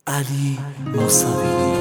علی موسوی.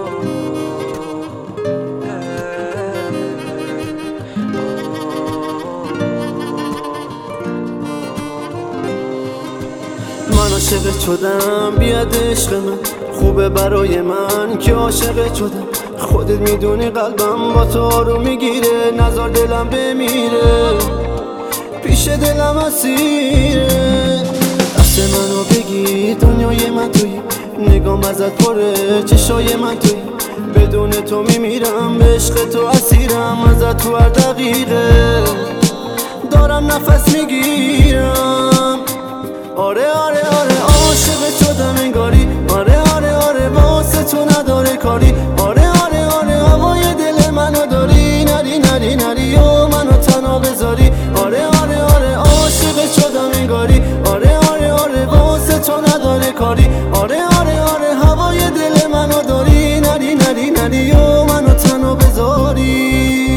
من عاشق شدم، بیاد عشق من خوبه برای من که عاشق شدم. خودت میدونی قلبم با تو آروم میگیره، نزار دلم بمیره، پیش دلم اسیره. دست منو بگیر، دنیای من تویی، نگام ازت پره، چشای من تویی. بدون تو میمیرم، به عشق تو اسیرم، ازت تو هر دقیقه دارم نفس میگیرم. آره آره آره عاشق شدم انگاری، آره آره آره واسه تو نداره کاری. آره آره آره هوای دل منو داری، نری نری نری و منو تنها بذاری. آره آره آره عاشق شدم انگاری، آره آره آره واسه تو نداره کاری. آره آره آره هوای دل منو داری، نری نری نری و منو تنها بذاری.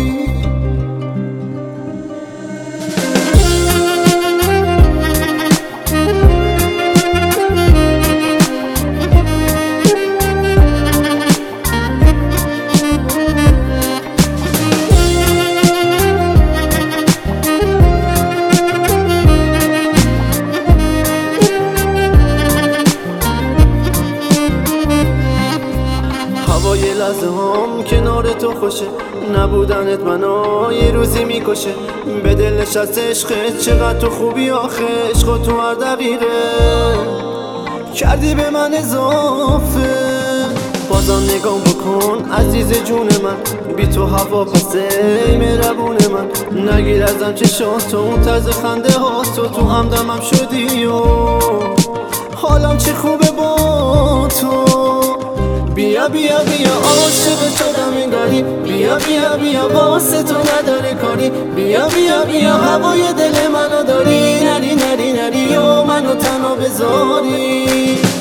هوای لحظه هم کنار تو خوشه، نبودنت منو یه روزی میکشه. به دل نشست عشقت، چقدر تو خوبی آخه، عشق تو هر دقیقه کردی به من اضافه. بازم نگام بکن عزیز جون من، بی تو هوا پسه مهربون من. نگیر ازم چشاتو، اون طرز خنده ها تو همدمم شدی و حالم چه خوبه با تو. بیا بیا بیا عاشق شدم انگاری، بیا بیا بیا واسه تو نداره کاری. بیا بیا بیا هوای دل منو داری، نری نری نری و منو تنها بذاری.